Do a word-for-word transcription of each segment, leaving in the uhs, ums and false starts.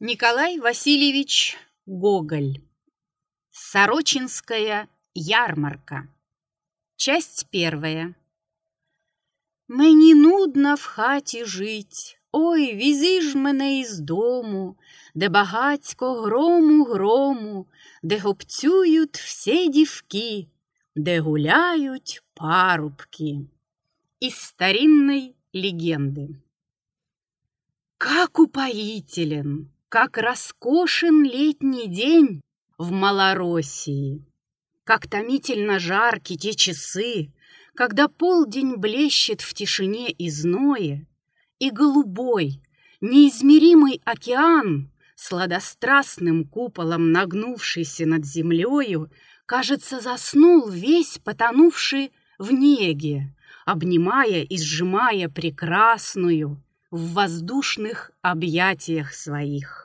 Николай Васильевич Гоголь. Сорочинская ярмарка. Часть первая. Мені нудно в хаті жить, ой, вези ж мене із дому, де багацько грому грому, де гопцюють всі дівки, де гуляють парубки. Из старинной легенды. Как упоителен, как роскошен летний день в Малороссии, как томительно жарки те часы, когда полдень блещет в тишине и зное, и голубой, неизмеримый океан, сладострастным куполом нагнувшийся над землею, кажется, заснул весь потонувший в неге, обнимая и сжимая прекрасную в воздушных объятиях своих.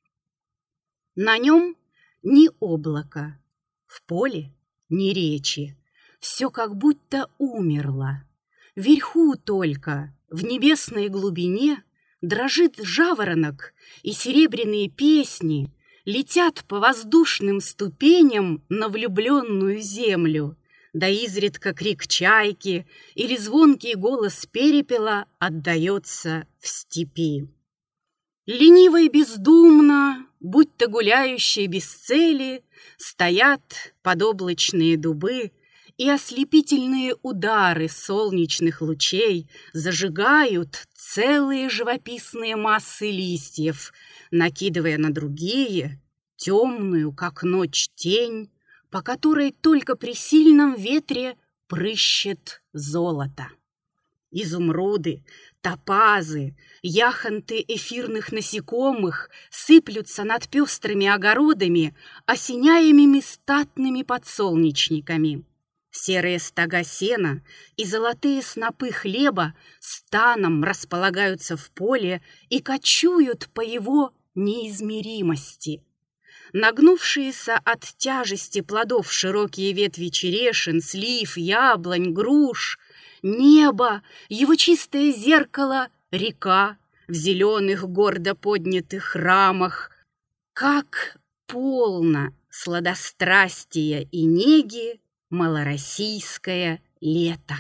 На нем ни облака, в поле ни речи, все как будто умерло. Вверху только, в небесной глубине, дрожит жаворонок, и серебряные песни летят по воздушным ступеням на влюбленную землю, да изредка крик чайки или звонкий голос перепела отдается в степи. Лениво и бездумно, будто гуляющие без цели, стоят подоблачные дубы, и ослепительные удары солнечных лучей зажигают целые живописные массы листьев, накидывая на другие темную, как ночь, тень, по которой только при сильном ветре прыщет золото. Изумруды, топазы, яхонты эфирных насекомых сыплются над пестрыми огородами, осеняемыми статными подсолнечниками. Серые стога сена и золотые снопы хлеба станом располагаются в поле и кочуют по его неизмеримости. Нагнувшиеся от тяжести плодов широкие ветви черешин, слив, яблонь, груш, небо, его чистое зеркало, река в зеленых гордо поднятых рамах, как полно сладострастия и неги малороссийское лето.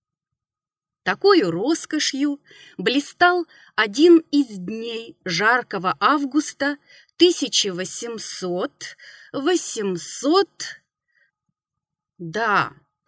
Такою роскошью блистал один из дней жаркого августа тысяча восемьсот восемьсот да,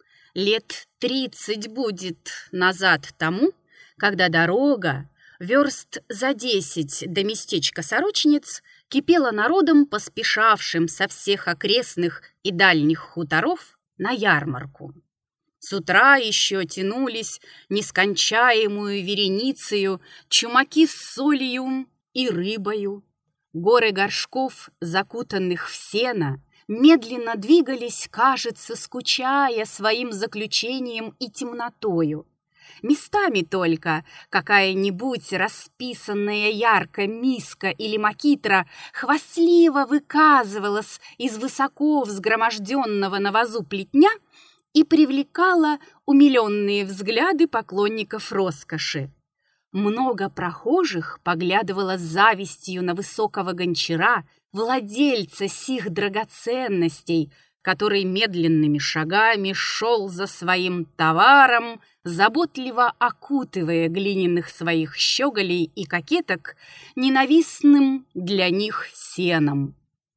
лет тридцать будет назад тому, когда дорога, верст за десять до местечка Сорочинец, кипела народом, поспешавшим со всех окрестных и дальних хуторов на ярмарку. С утра еще тянулись нескончаемую вереницею чумаки с солью и рыбою. Горы горшков, закутанных в сено, медленно двигались, кажется, скучая своим заключением и темнотою. Местами только какая-нибудь расписанная ярко миска или макитра хвастливо выказывалась из высоко взгроможденного на вазу плетня и привлекала умиленные взгляды поклонников роскоши. Много прохожих поглядывало с завистью на высокого гончара, владельца сих драгоценностей, который медленными шагами шел за своим товаром, заботливо окутывая глиняных своих щеголей и кокеток ненавистным для них сеном.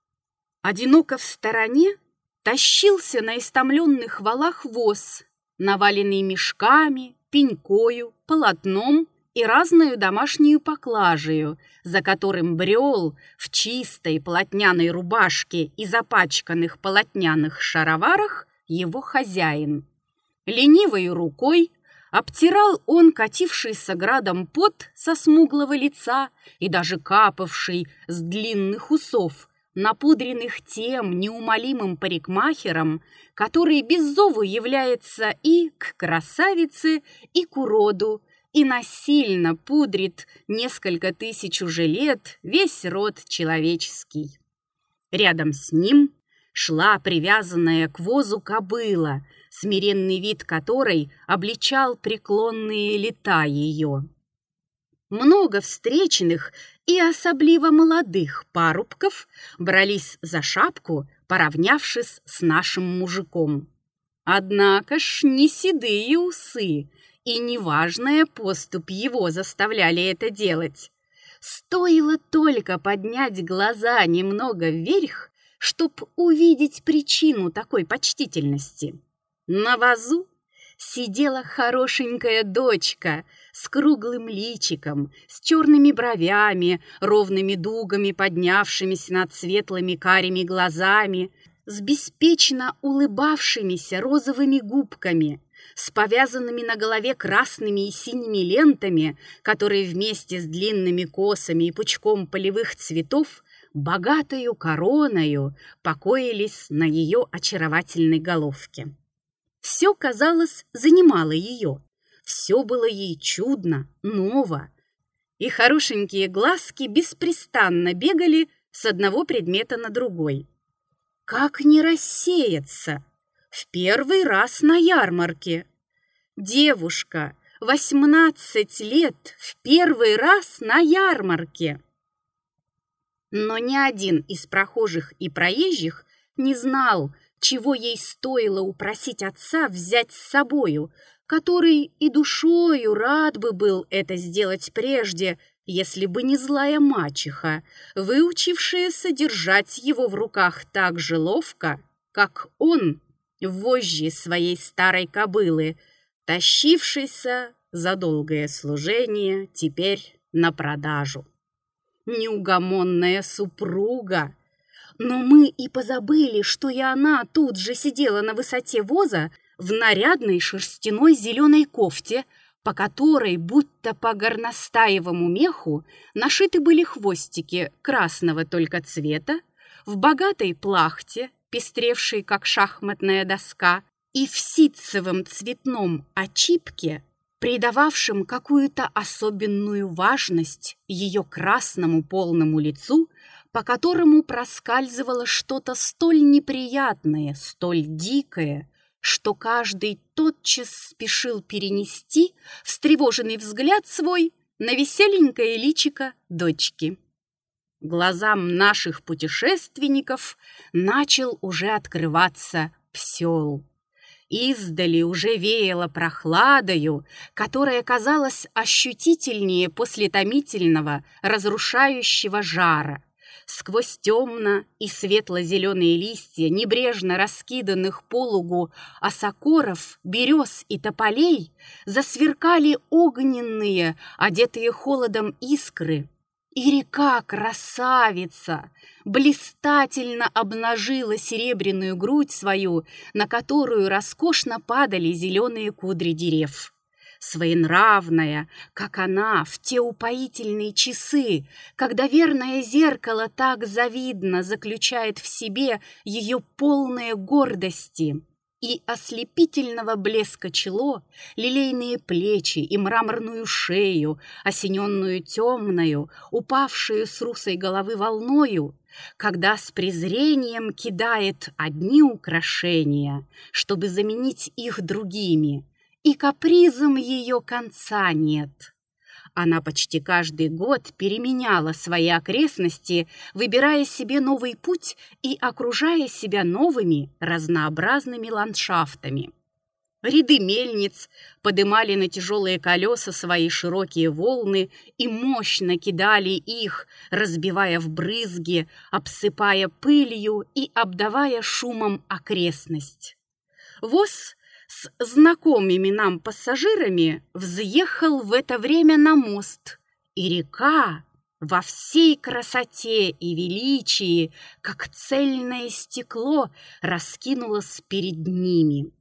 Одиноко в стороне тащился на истомленных валах воз, наваленный мешками, пенькою, полотном и разною домашнюю поклажею, за которым брел в чистой полотняной рубашке и запачканных полотняных шароварах его хозяин. Ленивой рукой обтирал он катившийся градом пот со смуглого лица и даже капавший с длинных усов, напудренных тем неумолимым парикмахером, который без зову является и к красавице, и к уроду, и насильно пудрит несколько тысяч уже лет весь род человеческий. Рядом с ним шла привязанная к возу кобыла, смиренный вид которой обличал преклонные лета ее. Много встреченных и особливо молодых парубков брались за шапку, поравнявшись с нашим мужиком. Однако ж не седые усы и неважная поступь его заставляли это делать. Стоило только поднять глаза немного вверх, чтоб увидеть причину такой почтительности. На вазу сидела хорошенькая дочка с круглым личиком, с черными бровями, ровными дугами, поднявшимися над светлыми карими глазами, с беспечно улыбавшимися розовыми губками, с повязанными на голове красными и синими лентами, которые вместе с длинными косами и пучком полевых цветов богатою короною покоились на ее очаровательной головке. Все, казалось, занимало ее. Все было ей чудно, ново, и хорошенькие глазки беспрестанно бегали с одного предмета на другой. Как не рассеяться? В первый раз на ярмарке. Девушка, восемнадцать лет, в первый раз на ярмарке. Но ни один из прохожих и проезжих не знал, чего ей стоило упросить отца взять с собою, который и душою рад бы был это сделать прежде, если бы не злая мачеха, выучившая содержать его в руках так же ловко, как он вожжи своей старой кобылы, тащившейся за долгое служение теперь на продажу. Неугомонная супруга! Но мы и позабыли, что и она тут же сидела на высоте воза в нарядной шерстяной зеленой кофте, по которой, будто по горностаевому меху, нашиты были хвостики красного только цвета, в богатой плахте, пестревшей, как шахматная доска, и в ситцевом цветном очипке, придававшем какую-то особенную важность ее красному полному лицу, по которому проскальзывало что-то столь неприятное, столь дикое, что каждый тотчас спешил перенести встревоженный взгляд свой на веселенькое личико дочки. Глазам наших путешественников начал уже открываться псел. Издали уже веяло прохладою, которая казалась ощутительнее после томительного, разрушающего жара. Сквозь темно- и светло-зеленые листья небрежно раскиданных полугу осокоров, берез и тополей засверкали огненные, одетые холодом искры, и река-красавица блистательно обнажила серебряную грудь свою, на которую роскошно падали зеленые кудри дерев. Своенравная, как она в те упоительные часы, когда верное зеркало так завидно заключает в себе ее полные гордости и ослепительного блеска чело, лилейные плечи и мраморную шею, осененную темною, упавшую с русой головы волною, когда с презрением кидает одни украшения, чтобы заменить их другими, и капризам ее конца нет. Она почти каждый год переменяла свои окрестности, выбирая себе новый путь и окружая себя новыми разнообразными ландшафтами. Ряды мельниц подымали на тяжелые колеса свои широкие волны и мощно кидали их, разбивая в брызги, обсыпая пылью и обдавая шумом окрестность. Воз с знакомыми нам пассажирами взъехал в это время на мост, и река во всей красоте и величии, как цельное стекло, раскинулась перед ними.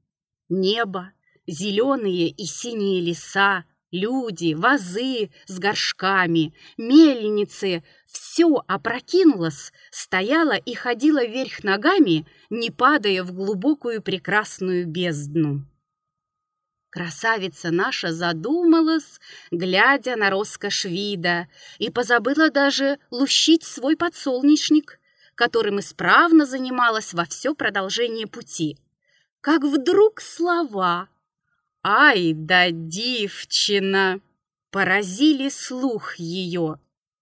Небо, зеленые и синие леса, люди, вазы с горшками, мельницы — все опрокинулось, стояло и ходило вверх ногами, не падая в глубокую прекрасную бездну. Красавица наша задумалась, глядя на роскошь вида, и позабыла даже лущить свой подсолнечник, которым исправно занималась во все продолжение пути. Как вдруг слова «Ай да дивчина!» поразили слух ее.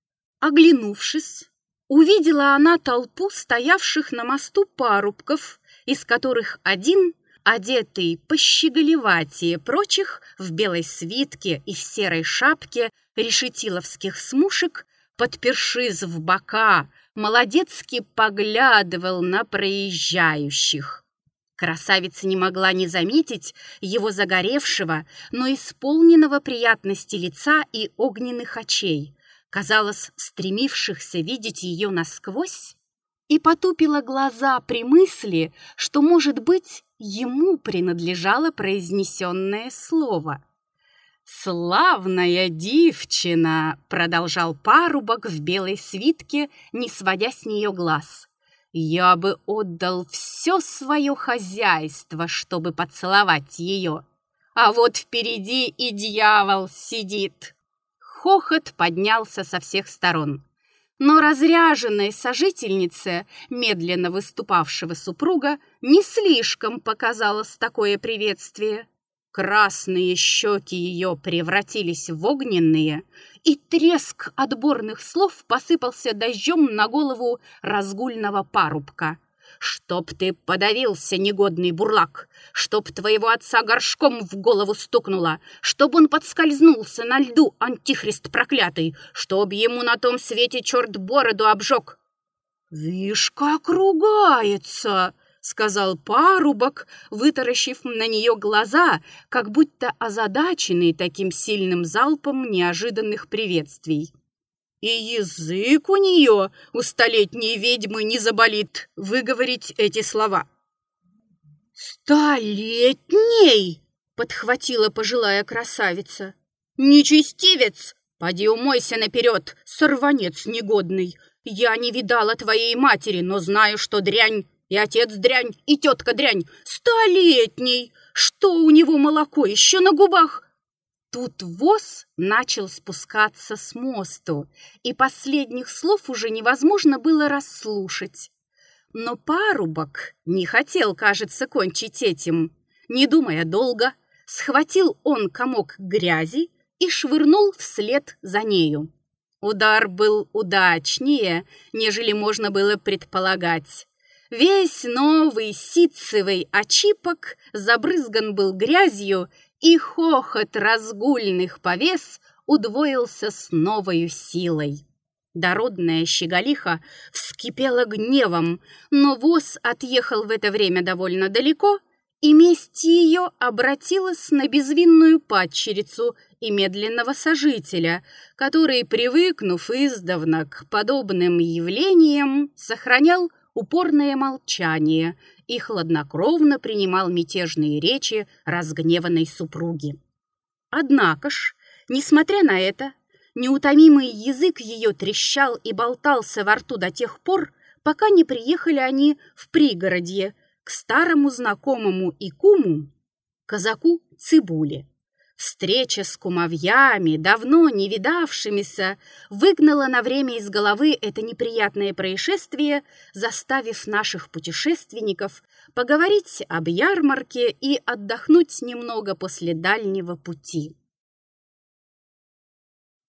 Оглянувшись, увидела она толпу стоявших на мосту парубков, из которых один, одетый пощеголеватее прочих, в белой свитке и в серой шапке решетиловских смушек, подпершись в бока, молодецки поглядывал на проезжающих. Красавица не могла не заметить его загоревшего, но исполненного приятности лица и огненных очей, казалось, стремившихся видеть ее насквозь, и потупила глаза при мысли, что, может быть, ему принадлежало произнесенное слово. «Славная девчина!» — продолжал парубок в белой свитке, не сводя с нее глаз. «Я бы отдал все свое хозяйство, чтобы поцеловать ее. А вот впереди и дьявол сидит!» Хохот поднялся со всех сторон. Но разряженной сожительнице медленно выступавшего супруга не слишком показалось такое приветствие. Красные щеки ее превратились в огненные, и треск отборных слов посыпался дождем на голову разгульного парубка. «Чтоб ты подавился, негодный бурлак! Чтоб твоего отца горшком в голову стукнуло! Чтоб он подскользнулся на льду, антихрист проклятый! Чтоб ему на том свете черт бороду обжег!» «Вишь, как ругается!» — сказал парубок, вытаращив на нее глаза, как будто озадаченный таким сильным залпом неожиданных приветствий. «И язык у нее, у столетней ведьмы, не заболит выговорить эти слова». «Столетней!» — подхватила пожилая красавица. «Нечестивец! Поди умойся наперед, сорванец негодный! Я не видала твоей матери, но знаю, что дрянь, и отец дрянь, и тетка дрянь! Столетний! Что у него молоко еще на губах?» Тут воз начал спускаться с мосту, и последних слов уже невозможно было расслушать. Но парубок не хотел, кажется, кончить этим. Не думая долго, схватил он комок грязи и швырнул вслед за нею. Удар был удачнее, нежели можно было предполагать. Весь новый ситцевый очипок забрызган был грязью, и хохот разгульных повес удвоился с новою силой. Дородная щеголиха вскипела гневом, но воз отъехал в это время довольно далеко, и месть ее обратилась на безвинную падчерицу и медленного сожителя, который, привыкнув издавна к подобным явлениям, сохранял упорное молчание и хладнокровно принимал мятежные речи разгневанной супруги. Однако ж, несмотря на это, неутомимый язык ее трещал и болтался во рту до тех пор, пока не приехали они в пригородье к старому знакомому и куму, казаку Цыбуле. Встреча с кумовьями, давно не видавшимися, выгнала на время из головы это неприятное происшествие, заставив наших путешественников поговорить об ярмарке и отдохнуть немного после дальнего пути.